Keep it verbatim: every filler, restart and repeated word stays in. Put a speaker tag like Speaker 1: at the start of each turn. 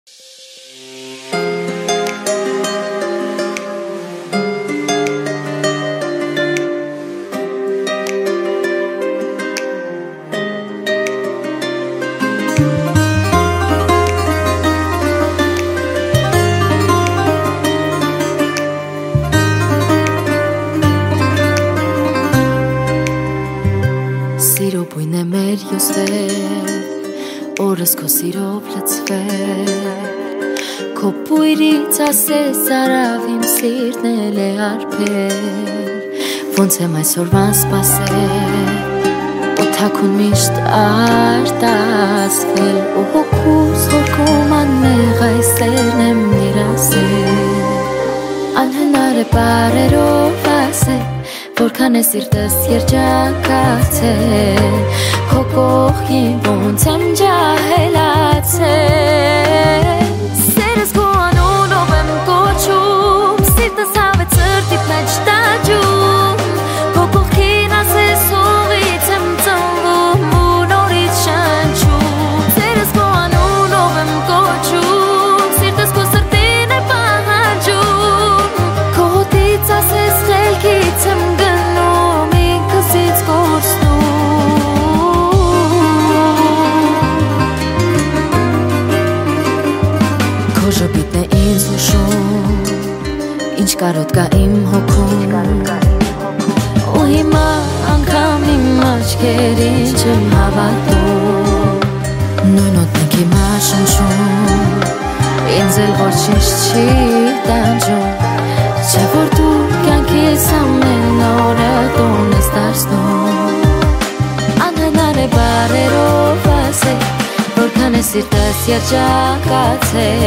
Speaker 1: Սիրո բույն է մեր յոսվել, օրս քո սիրով լցվել, քո բույրից ասես արավ իմ սիրտն էլ է արբել, ոնց եմ այսօրվան սպասել, օդակուն միշտ արտասվել, ու հոգուս հորքում աննեղ այս սերն եմ երասել, անհնար է բարերով ասել, որքան է սիրտս երջակացել, քո կողքին ոնց եմ ջահելացել, սերս քո անունով եմ կոչում, սիրտս հավեց սրտիդ մեջ տաճում, քո կողքին ասես ուղից եմ ծնվում ու նորից շնչում, սերս քո անունով եմ կոչում, սիրտս քո սրտին է պահանջում, քո հոտից ասես խելքից եմ Ժպիտն է ինձ հուշում, ինչ կարոտ կա իմ հոգում, ու հիմա անգամ իմ աչքերին չեմ հավատում, նույն օդն իմ շնչում, ինձ էլ ոչինչ չի տանջում, չէ որ դու կյանքիս ամեն օրը տուն ես դարձնում, անհնար է բառերով ասել, որքան է սիրտս երջակացել,